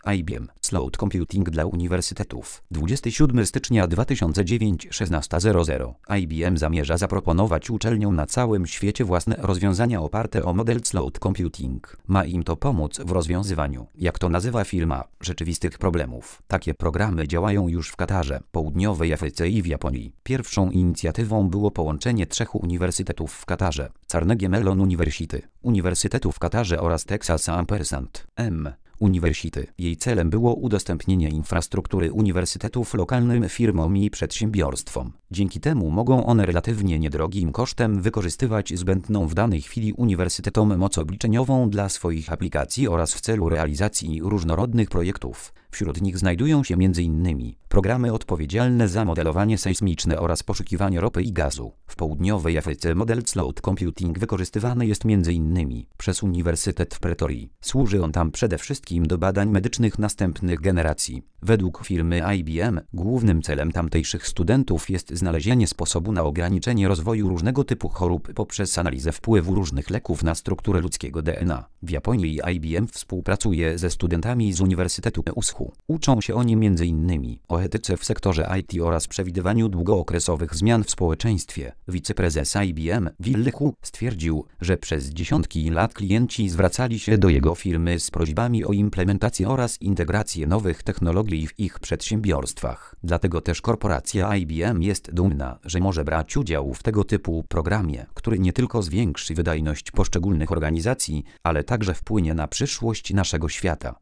IBM Cloud Computing dla uniwersytetów. 27 stycznia 2009 16:00. IBM zamierza zaproponować uczelniom na całym świecie własne rozwiązania oparte o model Cloud Computing. Ma im to pomóc w rozwiązywaniu, jak to nazywa firma, rzeczywistych problemów. Takie programy działają już w Katarze, Południowej Afryce i w Japonii. Pierwszą inicjatywą było połączenie 3 uniwersytetów w Katarze: Carnegie Mellon University, Uniwersytetu w Katarze oraz Texas A&M Uniwersytet. Jej celem było udostępnienie infrastruktury uniwersytetów lokalnym firmom i przedsiębiorstwom. Dzięki temu mogą one relatywnie niedrogim kosztem wykorzystywać zbędną w danej chwili uniwersytetom moc obliczeniową dla swoich aplikacji oraz w celu realizacji różnorodnych projektów. Wśród nich znajdują się m.in. programy odpowiedzialne za modelowanie sejsmiczne oraz poszukiwanie ropy i gazu. W Południowej Afryce model Cloud Computing wykorzystywany jest m.in. przez Uniwersytet w Pretorii. Służy on tam przede wszystkim do badań medycznych następnych generacji. Według firmy IBM głównym celem tamtejszych studentów jest znalezienie sposobu na ograniczenie rozwoju różnego typu chorób poprzez analizę wpływu różnych leków na strukturę ludzkiego DNA. W Japonii IBM współpracuje ze studentami z Uniwersytetu Ushu. Uczą się oni m.in. o etyce w sektorze IT oraz przewidywaniu długookresowych zmian w społeczeństwie. Wiceprezes IBM, Will Hu, stwierdził, że przez dziesiątki lat klienci zwracali się do jego firmy z prośbami o implementację oraz integrację nowych technologii w ich przedsiębiorstwach. Dlatego też korporacja IBM jest dumna, że może brać udział w tego typu programie, który nie tylko zwiększy wydajność poszczególnych organizacji, ale także wpłynie na przyszłość naszego świata.